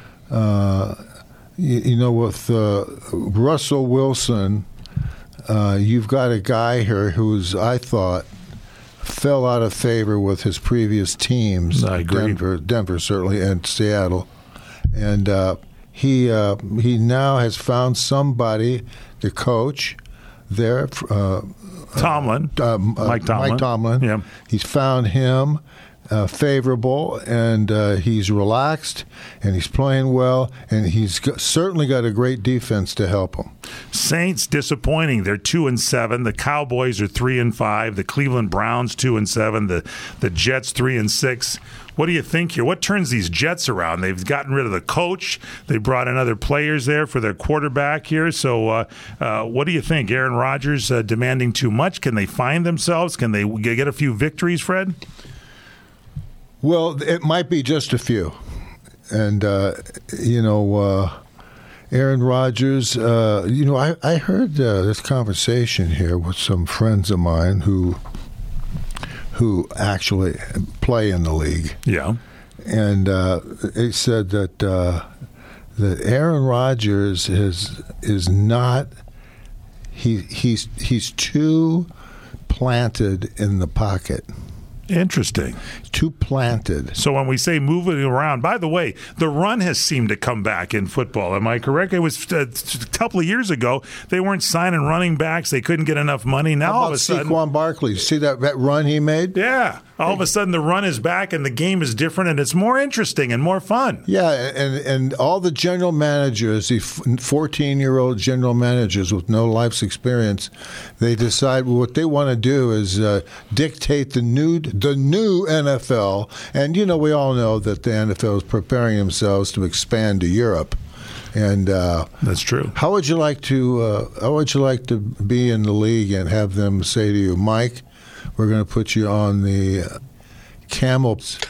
uh, you, you know, with uh, Russell Wilson, uh, you've got a guy here who's, I thought, fell out of favor with his previous teams. I agree. Denver, Denver certainly, and Seattle. And uh, he uh, he now has found somebody to coach there. Uh, Tomlin, uh, uh, Mike Tomlin. Mike Tomlin. Yeah. He's found him. uh, favorable, and uh, he's relaxed, and he's playing well, and he's got, certainly got a great defense to help him. Saints disappointing. They're two and seven. The Cowboys are three and five. The Cleveland Browns two and seven. The the Jets three and six. What do you think here? What turns these Jets around? They've gotten rid of the coach. They brought in other players there for their quarterback here. So uh, uh, what do you think? Aaron Rodgers uh, demanding too much? Can they find themselves? Can they get a few victories, Fred? Well, it might be just a few. And, uh, you know, uh, Aaron Rodgers, uh, you know, I, I heard uh, this conversation here with some friends of mine who who actually play in the league. Yeah. And uh, they said that uh, that Aaron Rodgers is is not he he's he's too planted in the pocket. Interesting. Too planted. So when we say moving around, by the way, the run has seemed to come back in football. Am I correct? It was a couple of years ago. They weren't signing running backs. They couldn't get enough money. Now all of a sudden, Saquon Barkley. See that, that run he made? Yeah. All of a sudden, the run is back, and the game is different, and it's more interesting and more fun. Yeah, and and all the general managers, the fourteen-year-old general managers with no life's experience, they decide what they want to do is uh, dictate the new the new N F L. And you know, we all know that the N F L is preparing themselves to expand to Europe. And uh, that's true. How would you like to? Uh, how would you like to be in the league and have them say to you, Mike, we're going to put you on the Camels,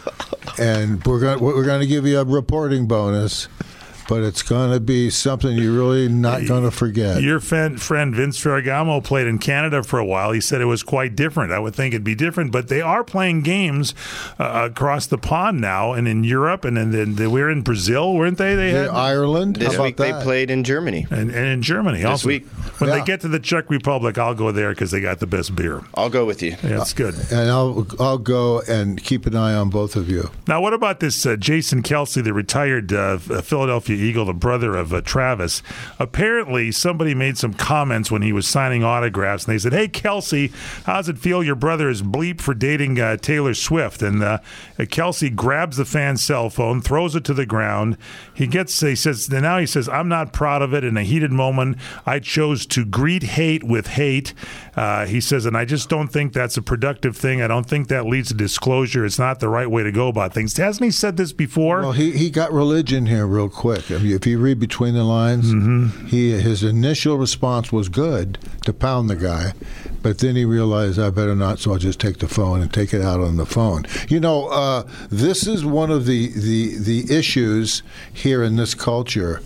and we're going we're going to give you a reporting bonus, but it's going to be something you're really not going to forget. Your friend, friend Vince Ferragamo played in Canada for a while. He said it was quite different. I would think it'd be different, but they are playing games uh, across the pond now, and in Europe, and then they we're in Brazil, weren't they? They had Ireland. This How week about they that? played in Germany. And, and in Germany this also. week. When Yeah. they get to the Czech Republic, I'll go there because they got the best beer. I'll go with you. Yeah, it's good. And I'll I'll go and keep an eye on both of you. Now, what about this uh, Jason Kelsey, the retired uh, Philadelphia Eagle, the brother of uh, Travis? Apparently, somebody made some comments when he was signing autographs, and they said, "Hey, Kelsey, how's it feel your brother is bleep for dating uh, Taylor Swift?" And uh, Kelsey grabs the fan's cell phone, throws it to the ground. He gets, he says, now he says, "I'm not proud of it. In a heated moment, I chose to greet hate with hate." Uh, he says, "And I just don't think that's a productive thing. I don't think that leads to disclosure. It's not the right way to go about things." Hasn't he said this before? Well, he, he got religion here real quick. I mean, if you read between the lines, mm-hmm. he his initial response was good to pound the guy, but then he realized I better not, so I'll just take the phone and take it out on the phone. You know, uh, this is one of the, the, the issues here in this culture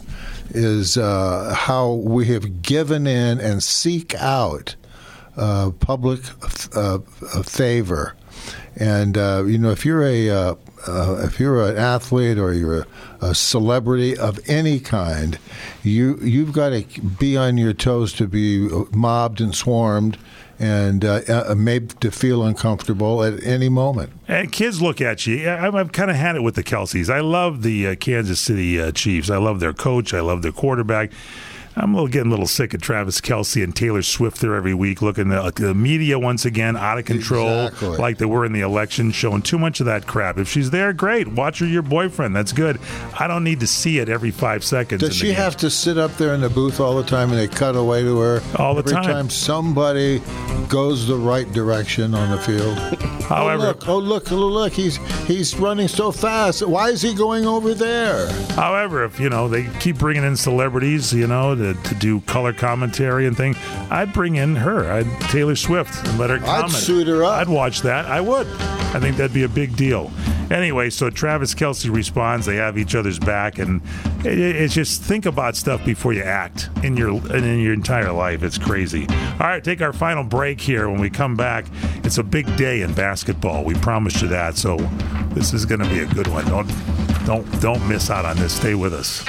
is uh, how we have given in and seek out uh, public uh, favor. And, uh, you know, if you're a uh, uh, if you're an athlete or you're a, a celebrity of any kind, you, you've got to be on your toes to be mobbed and swarmed and uh, uh, made to feel uncomfortable at any moment. And kids look at you. I've, I've kind of had it with the Kelseys. I love the uh, Kansas City uh, Chiefs. I love their coach. I love their quarterback. I'm a little, getting a little sick of Travis Kelce and Taylor Swift there every week, looking at the media once again out of control, Exactly. like they were in the election, showing too much of that crap. If she's there, great. Watch her your boyfriend. That's good. I don't need to see it every five seconds. Does in she the game. have to sit up there in the booth all the time and they cut away to her? All the every time. time somebody goes the right direction on the field? However, oh look, oh look, oh, look, he's he's running so fast. Why is he going over there? However, if you know they keep bringing in celebrities, you know, to, to do color commentary and thing, I'd bring in her, I'd Taylor Swift, and let her comment. I'd suit her up. I'd watch that. I would. I think that'd be a big deal. Anyway, so Travis Kelce responds. They have each other's back, and it, it's just think about stuff before you act in your in your entire life. It's crazy. All right, take our final break here. When we come back, it's a big day in basketball. We promised you that, so this is going to be a good one. Don't don't don't miss out on this. Stay with us.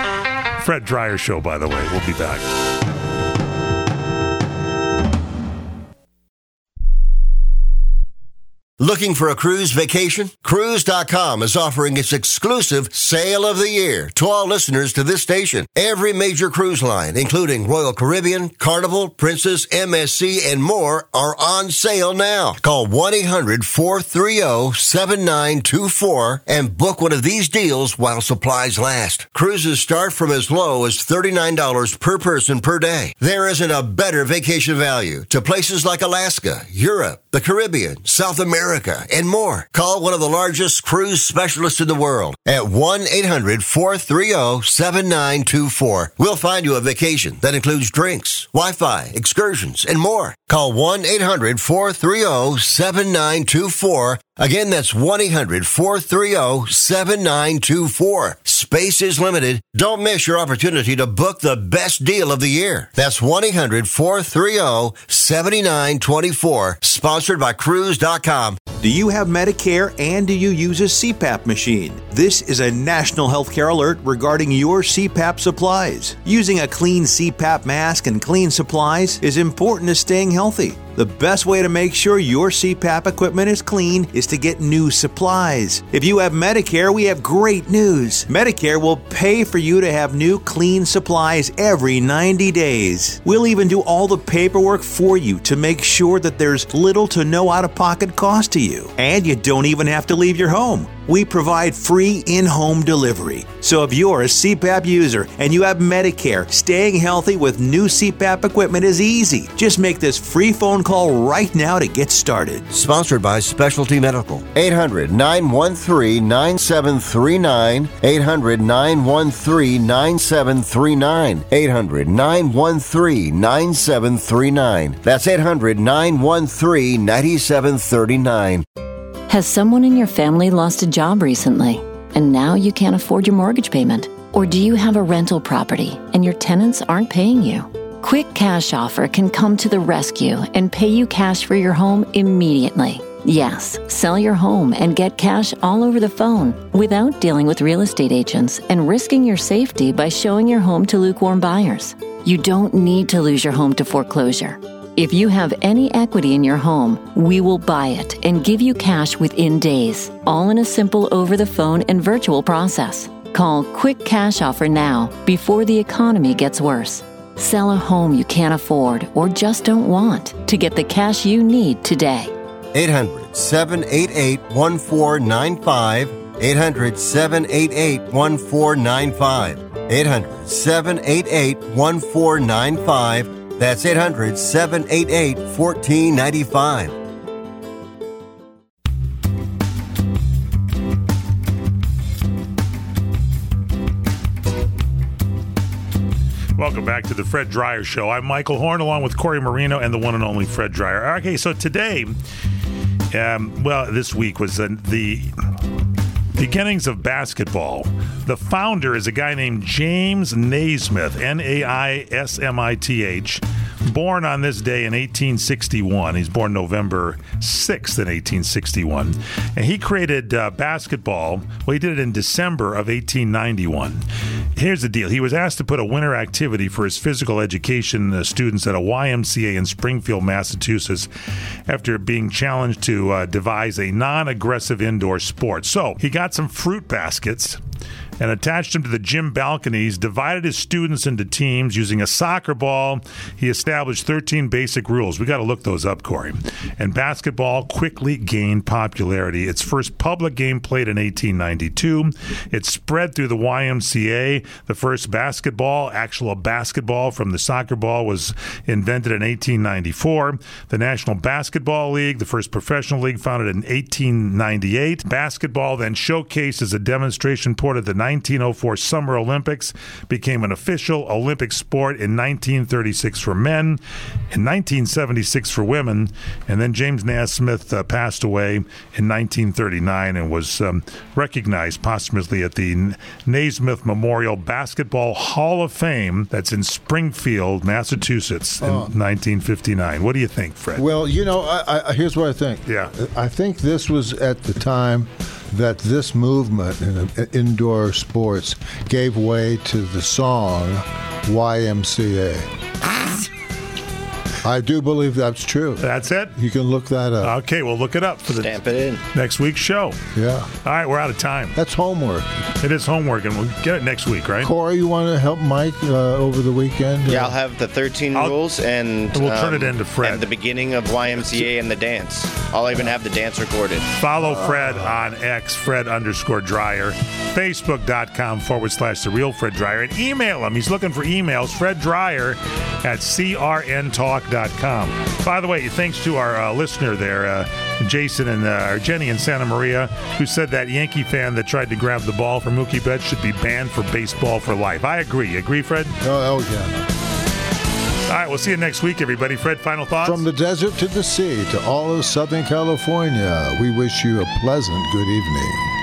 Fred Dreyer Show, by the way. We'll be back. Looking for a cruise vacation? Cruise dot com is offering its exclusive Sale of the Year to all listeners to this station. Every major cruise line, including Royal Caribbean, Carnival, Princess, M S C, and more, are on sale now. Call one eight hundred four three zero seven nine two four and book one of these deals while supplies last. Cruises start from as low as thirty-nine dollars per person per day. There isn't a better vacation value to places like Alaska, Europe, the Caribbean, South America, and more. Call one of the largest cruise specialists in the world at one eight hundred four three zero seven nine two four. We'll find you a vacation that includes drinks, Wi-Fi, excursions, and more. Call one eight hundred four three zero seven nine two four. Again, that's one eight hundred four three zero seven nine two four. Space is limited. Don't miss your opportunity to book the best deal of the year. That's one eight hundred four three zero seven nine two four. Sponsored by Cruise dot com. Do you have Medicare and do you use a C PAP machine? This is a national healthcare alert regarding your C PAP supplies. Using a clean C PAP mask and clean supplies is important to staying healthy. The best way to make sure your C PAP equipment is clean is to get new supplies. If you have Medicare, we have great news. Medicare will pay for you to have new clean supplies every ninety days. We'll even do all the paperwork for you to make sure that there's little to no out-of-pocket cost to you. And you don't even have to leave your home. We provide free in-home delivery. So if you're a C PAP user and you have Medicare, staying healthy with new C PAP equipment is easy. Just make this free phone call right now to get started. Sponsored by Specialty Medical. eight hundred nine one three nine seven three nine. eight hundred nine one three nine seven three nine. eight hundred nine one three nine seven three nine. That's eight hundred nine one three nine seven three nine. Has someone in your family lost a job recently, and now you can't afford your mortgage payment? Or do you have a rental property and your tenants aren't paying you? Quick Cash Offer can come to the rescue and pay you cash for your home immediately. Yes, sell your home and get cash all over the phone without dealing with real estate agents and risking your safety by showing your home to lukewarm buyers. You don't need to lose your home to foreclosure. If you have any equity in your home, we will buy it and give you cash within days, all in a simple over-the-phone and virtual process. Call Quick Cash Offer now before the economy gets worse. Sell a home you can't afford or just don't want to get the cash you need today. eight hundred seven eight eight one four nine five. eight hundred seven eight eight one four nine five. eight hundred seven eight eight one four nine five. That's eight hundred seven eight eight one four nine five. Welcome back to the Fred Dreyer Show. I'm Michael Horn, along with Corey Marino and the one and only Fred Dreyer. Okay, so today, um, well, this week was uh, the beginnings of basketball. The founder is a guy named James Naismith, N A I S M I T H, born on this day in eighteen sixty-one. He's born November sixth in eighteen sixty-one. And he created uh, basketball. Well, he did it in December of eighteen ninety-one. Here's the deal. He was asked to put a winter activity for his physical education uh, students at a Y M C A in Springfield, Massachusetts, after being challenged to uh, devise a non-aggressive indoor sport. So he got some fruit baskets and attached them to the gym balconies, divided his students into teams using a soccer ball. He established thirteen basic rules. We got to look those up, Corey. And basketball quickly gained popularity. Its first public game played in eighteen ninety-two. It spread through the Y M C A. The first basketball, actual basketball from the soccer ball, was invented in eighteen ninety-four. The National Basketball League, the first professional league, founded in eighteen ninety-eight. Basketball then showcased as a demonstration sport at the nineteen oh four Summer Olympics, became an official Olympic sport in nineteen thirty-six for men, in nineteen seventy-six for women, and then James Naismith uh, passed away in nineteen thirty-nine and was um, recognized posthumously at the Naismith Memorial Basketball Hall of Fame that's in Springfield, Massachusetts in uh, nineteen fifty-nine. What do you think, Fred? Well, you know, I, I, here's what I think. Yeah. I think this was at the time that this movement in indoor sports gave way to the song Y M C A. I do believe that's true. That's it? You can look that up. Okay, we'll look it up for the Stamp it in. next week's show. Yeah. All right, we're out of time. That's homework. It is homework, and we'll get it next week, right? Corey, you want to help Mike uh, over the weekend? Yeah, Uh, I'll have the thirteen I'll- rules and We'll turn um, it into Fred. and the beginning of Y M C A and the dance. I'll even have the dance recorded. Follow Fred on X, Fred underscore Dryer, Facebook.com forward slash The Real Fred Dryer, and email him. He's looking for emails, Fred Dryer at C R N talk dot com. By the way, thanks to our uh, listener there, uh, Jason and uh, or Jenny in Santa Maria, who said that Yankee fan that tried to grab the ball from Mookie Betts should be banned for baseball for life. I agree. Agree, Fred? Oh, oh yeah. All right, we'll see you next week, everybody. Fred, final thoughts? From the desert to the sea to all of Southern California, we wish you a pleasant good evening.